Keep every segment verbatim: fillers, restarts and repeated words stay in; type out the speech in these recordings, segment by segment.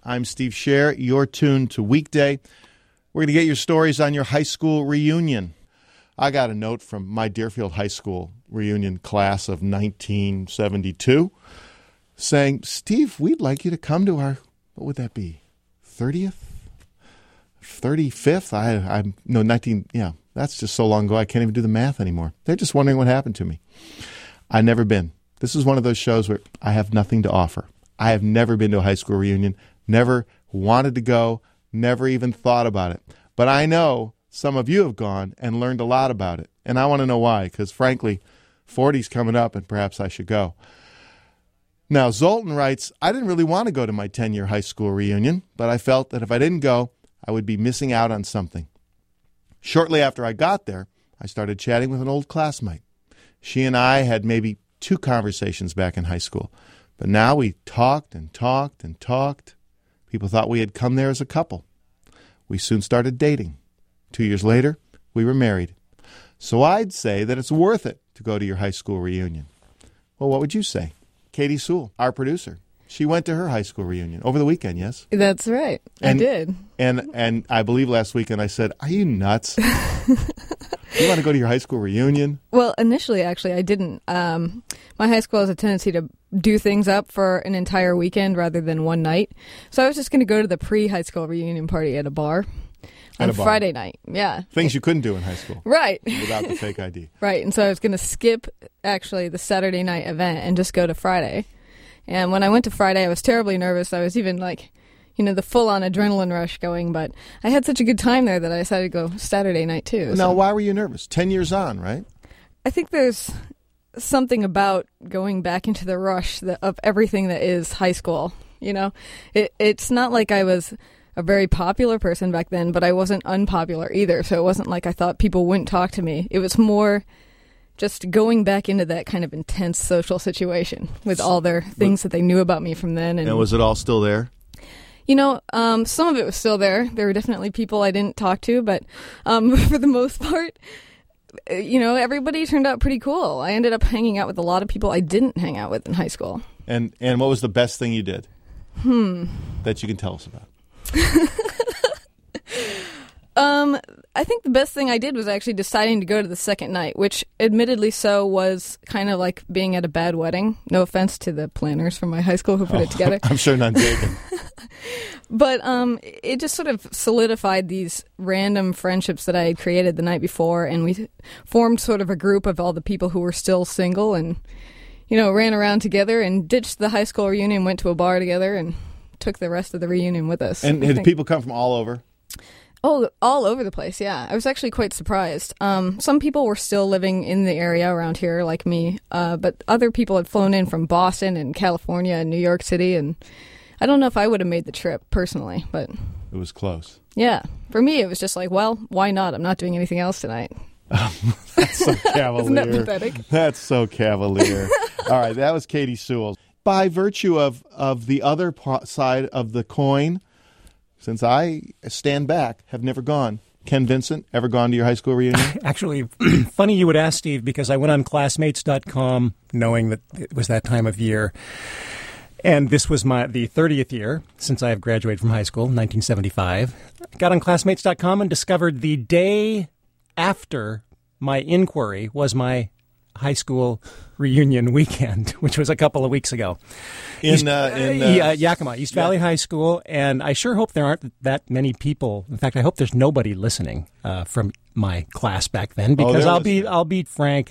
I'm Steve Scher. You're tuned to Weekday. We're going to get your stories on your high school reunion. I got a note from my Deerfield High School reunion class of nineteen seventy-two saying, Steve, we'd like you to come to our, what would that be, thirtieth? thirty-fifth? I, I, no, nineteen, yeah, that's just so long ago I can't even do the math anymore. They're just wondering what happened to me. I've never been. This is one of those shows where I have nothing to offer. I have never been to a high school reunion, never wanted to go, never even thought about it. But I know some of you have gone and learned a lot about it. And I want to know why, because frankly, forty's coming up and perhaps I should go. Now, Zoltan writes, I didn't really want to go to my ten-year high school reunion, but I felt that if I didn't go, I would be missing out on something. Shortly after I got there, I started chatting with an old classmate. She and I had maybe two conversations back in high school, but now we talked and talked and talked. People thought we had come there as a couple. We soon started dating. Two years later, we were married. So I'd say that it's worth it to go to your high school reunion. Well, what would you say? Katie Sewell, our producer, she went to her high school reunion over the weekend, yes? That's right. And, I did. And and I believe last weekend I said, are you nuts? You want to go to your high school reunion? Well, initially, actually, I didn't. Um, my high school has a tendency to do things up for an entire weekend rather than one night. So I was just going to go to the pre-high school reunion party at a bar At on a bar. Friday night. Yeah. Things you couldn't do in high school. Right. Without the fake I D. Right. And so I was going to skip, actually, the Saturday night event and just go to Friday. And when I went to Friday, I was terribly nervous. I was even like, you know, the full-on adrenaline rush going. But I had such a good time there that I decided to go Saturday night, too. Now, so. why were you nervous? Ten years on, right? I think there's something about going back into the rush that, of everything that is high school. You know, it, it's not like I was a very popular person back then, but I wasn't unpopular either. So it wasn't like I thought people wouldn't talk to me. It was more just going back into that kind of intense social situation with all their things that they knew about me from then. And, And was it all still there? You know, um, some of it was still there. There were definitely people I didn't talk to, but um, for the most part, you know, everybody turned out pretty cool. I ended up hanging out with a lot of people I didn't hang out with in high school. And and what was the best thing you did? Hmm. That you can tell us about? um, I think the best thing I did was actually deciding to go to the second night, which admittedly so was kind of like being at a bad wedding. No offense to the planners from my high school who put Oh, it together. I'm sure none taken. But um, it just sort of solidified these random friendships that I had created the night before, and we formed sort of a group of all the people who were still single and, you know, ran around together and ditched the high school reunion, went to a bar together, and took the rest of the reunion with us. And had people come from all over? Oh, all over the place, yeah. I was actually quite surprised. Um, some people were still living in the area around here, like me, uh, but other people had flown in from Boston and California and New York City, and I don't know if I would have made the trip personally, but It was close. yeah. For me, it was just like, well, why not? I'm not doing anything else tonight. That's so cavalier. Isn't that pathetic? That's so cavalier. All right, that was Katie Sewell. By virtue of, of the other po- side of the coin, since I stand back, have never gone. Ken Vincent, ever gone to your high school reunion? Actually, funny you would ask, Steve, because I went on classmates dot com knowing that it was that time of year. And this was my the thirtieth year since I have graduated from high school, nineteen seventy-five. I got on classmates dot com and discovered the day after my inquiry was my high school reunion weekend, which was a couple of weeks ago. In, uh, in uh, yeah, Yakima, East yeah. Valley High School. And I sure hope there aren't that many people. In fact, I hope there's nobody listening uh, from my class back then, because they're I'll be listening. I'll be frank.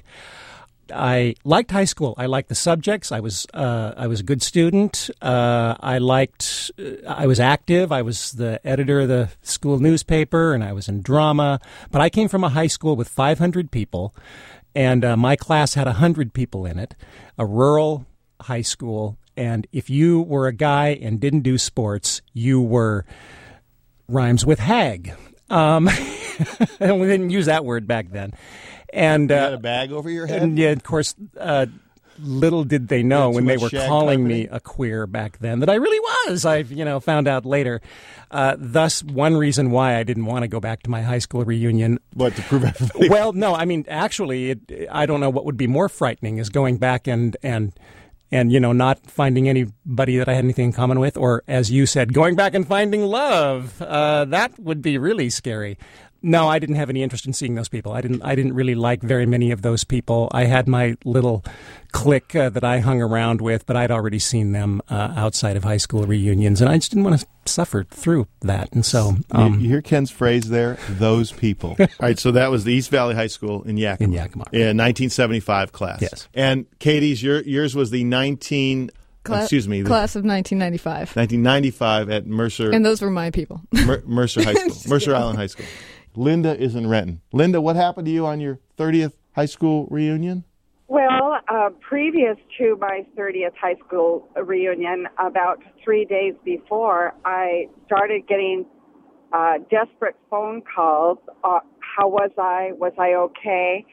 I liked high school. I liked the subjects. I was uh, I was a good student. Uh, I liked. Uh, I was active. I was the editor of the school newspaper, and I was in drama. But I came from a high school with five hundred people, and uh, my class had one hundred people in it. A rural high school, and if you were a guy and didn't do sports, you were rhymes with hag. Um, and we didn't use that word back then. And You uh, had a bag over your head? and yeah, of course, uh, little did they know Too when they much were shag calling carpeting? me a queer back then that I really was. I, you know, found out later. Uh, thus, one reason why I didn't want to go back to my high school reunion. What, to prove everybody? Well, no, I mean, actually, it, I don't know what would be more frightening is going back and and and, you know, not finding anybody that I had anything in common with, or, as you said, going back and finding love. Uh, that would be really scary. No, I didn't have any interest in seeing those people. I didn't. I didn't really like very many of those people. I had my little clique uh, that I hung around with, but I'd already seen them uh, outside of high school reunions, and I just didn't want to suffer through that. And so, um, you hear Ken's phrase there? Those people. All right. So that was the East Valley High School in Yakima. In Yakima. In nineteen seventy-five class. Yes. And Katie's, your, yours was the nineteen. Cla- excuse me. The class of nineteen ninety-five. nineteen ninety-five at Mercer. And those were my people. Mer- Mercer High School. Mercer Island High School. Linda is in Renton. Linda, what happened to you on your thirtieth high school reunion? Well, uh, previous to my thirtieth high school reunion, about three days before, I started getting uh, desperate phone calls. Uh, how was I? Was I okay?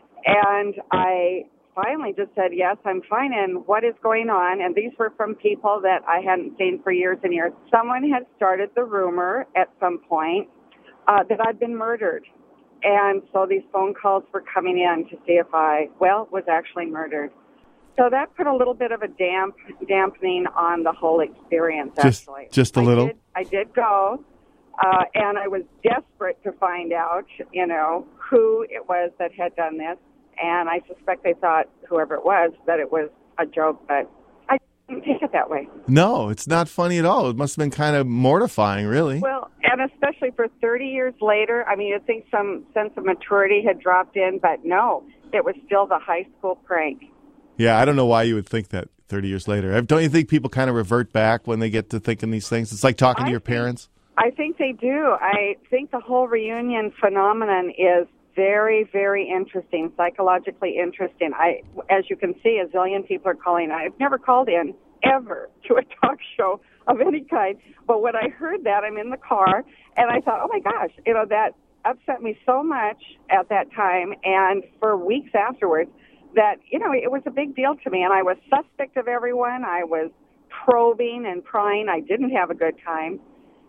And I finally just said, yes, I'm fine, and what is going on? And these were from people that I hadn't seen for years and years. Someone had started the rumor at some point uh, that I'd been murdered. And so these phone calls were coming in to see if I, well, was actually murdered. So that put a little bit of a damp, dampening on the whole experience, just, actually. Just a little? I did, I did go, uh, and I was desperate to find out, you know, who it was that had done this. And I suspect they thought, whoever it was, that it was a joke, but I didn't take it that way. No, it's not funny at all. It must have been kind of mortifying, really. Well, and especially for thirty years later, I mean, you'd think some sense of maturity had dropped in, but no, it was still the high school prank. Yeah, I don't know why you would think that thirty years later. Don't you think people kind of revert back when they get to thinking these things? It's like talking I to your think, parents. I think they do. I think the whole reunion phenomenon is very, very interesting, psychologically interesting. I, as you can see, a zillion people are calling. I've never called in ever to a talk show of any kind, but when I heard that, I'm in the car, and I thought, oh my gosh, you know, that upset me so much at that time, and for weeks afterwards, that, you know, it was a big deal to me, and I was suspect of everyone. I was probing and prying. I didn't have a good time,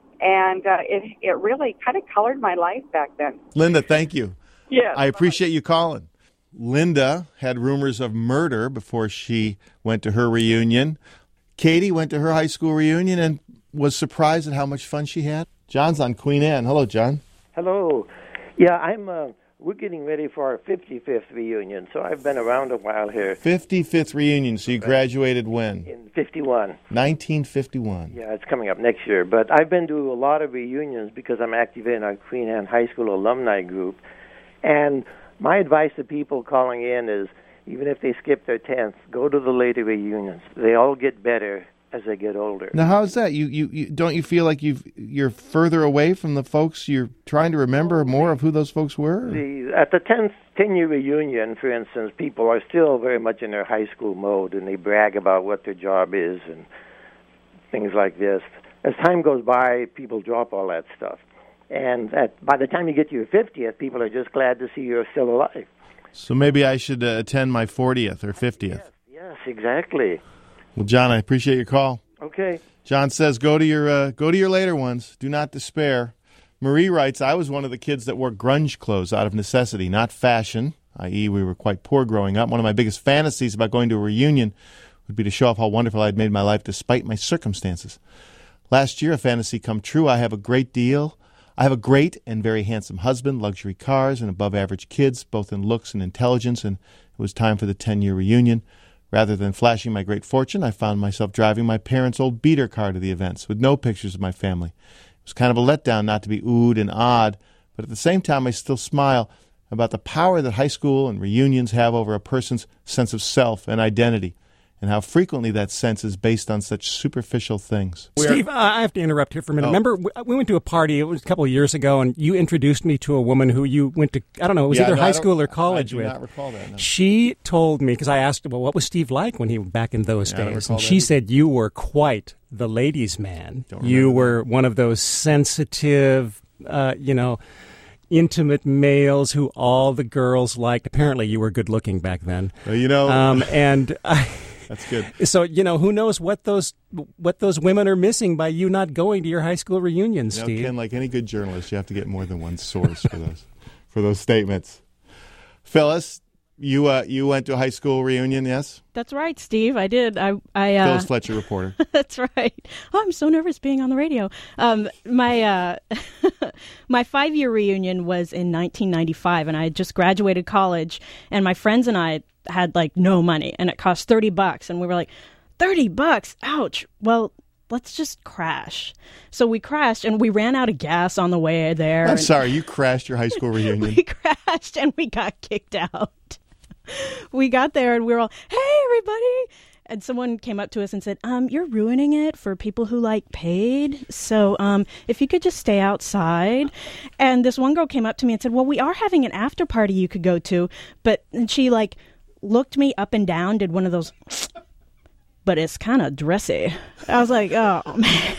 and uh, it, it really kind of colored my life back then. Linda, thank you. Yeah, I appreciate you calling. Linda had rumors of murder before she went to her reunion. Katie went to her high school reunion and was surprised at how much fun she had. John's on Queen Anne. Hello, John. Hello. Yeah, I'm. Uh, we're getting ready for our fifty-fifth reunion, so I've been around a while here. fifty-fifth reunion. So you graduated when? In fifty-one. nineteen fifty-one. Yeah, it's coming up next year. But I've been to a lot of reunions because I'm active in our Queen Anne High School alumni group. And my advice to people calling in is, even if they skip their tenth, go to the later reunions. They all get better as they get older. Now, how's that? You, you, you don't you feel like you've you're further away from the folks you're trying to remember more of who those folks were? The, at the tenth, ten-year reunion, for instance, people are still very much in their high school mode, and they brag about what their job is and things like this. As time goes by, people drop all that stuff. And at, by the time you get to your fiftieth, people are just glad to see you're still alive. So maybe I should uh, attend my fortieth or fiftieth. Yes, yes, exactly. Well, John, I appreciate your call. Okay. John says, go to your uh, go to your later ones. Do not despair. Marie writes, I was one of the kids that wore grunge clothes out of necessity, not fashion, that is we were quite poor growing up. One of my biggest fantasies about going to a reunion would be to show off how wonderful I had made my life despite my circumstances. Last year, a fantasy come true. I have a great deal. I have a great and very handsome husband, luxury cars, and above-average kids, both in looks and intelligence, and it was time for the ten-year reunion. Rather than flashing my great fortune, I found myself driving my parents' old beater car to the events, with no pictures of my family. It was kind of a letdown not to be oohed and awed, but at the same time I still smile about the power that high school and reunions have over a person's sense of self and identity, and how frequently that sense is based on such superficial things. Steve, uh, I have to interrupt here for a minute. Oh. Remember, we went to a party, it was a couple of years ago, and you introduced me to a woman who you went to, I don't know, it was Yeah, either no, high I don't- school or college I do with. not recall that, no. She told me, because I asked her, well, what was Steve like when he back in those Yeah, I don't days? recall And that she either. said you were quite the ladies' man. Don't You remember were one of those sensitive, uh, you know, intimate males who all the girls liked. Apparently you were good looking back then. Well, you know, Um, and I... that's good. So, you know, who knows what those what those women are missing by you not going to your high school reunion, You know, Steve. Ken, like any good journalist, you have to get more than one source for those for those statements. Phyllis, you uh, you went to a high school reunion, yes? That's right, Steve. I did. I, I uh, Phyllis Fletcher, reporter. That's right. Oh, I'm so nervous being on the radio. Um, my uh, my five-year reunion was in nineteen ninety-five, and I had just graduated college, and my friends and I had like no money, and it cost thirty bucks, and we were like, thirty bucks? Ouch. Well, let's just crash. So we crashed, and we ran out of gas on the way there. I'm and sorry, you crashed your high school reunion. We crashed, and we got kicked out. We got there, and we were all, hey, everybody. And someone came up to us and said, um, you're ruining it for people who, like, paid. So um, if you could just stay outside. And this one girl came up to me and said, well, we are having an after party you could go to. But and she, like, looked me up and down, did one of those... but it's kind of dressy. I was like, oh, man.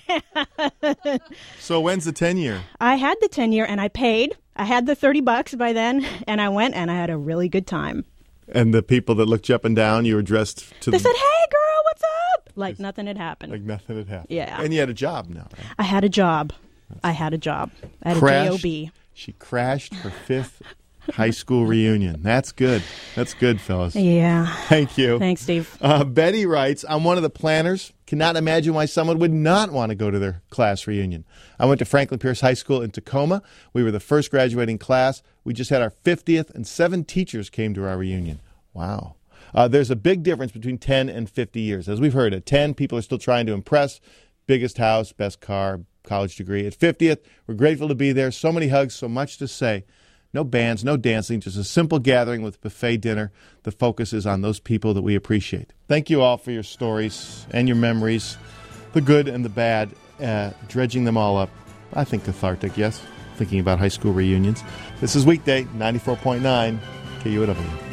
So when's the ten-year? I had the ten-year, and I paid. I had the thirty bucks by then, and I went, and I had a really good time. And the people that looked you up and down, you were dressed to... They the... said, hey, girl, what's up? Like nothing had happened. Like nothing had happened. Yeah. And you had a job now, right? I had a job. I had a job. I had Crashed. a J O B. She crashed her fifth high school reunion. That's good. That's good, Phyllis. Yeah. Thank you. Thanks, Steve. Uh, Betty writes, I'm one of the planners. Cannot imagine why someone would not want to go to their class reunion. I went to Franklin Pierce High School in Tacoma. We were the first graduating class. We just had our fiftieth, and seven teachers came to our reunion. Wow. Uh, there's a big difference between ten and fifty years. As we've heard, at ten, people are still trying to impress. Biggest house, best car, college degree. At fiftieth, we're grateful to be there. So many hugs, so much to say. No bands, no dancing, just a simple gathering with buffet dinner. The focus is on those people that we appreciate. Thank you all for your stories and your memories, the good and the bad, uh, dredging them all up. I think cathartic, yes, thinking about high school reunions. This is Weekday, ninety-four point nine K U O W.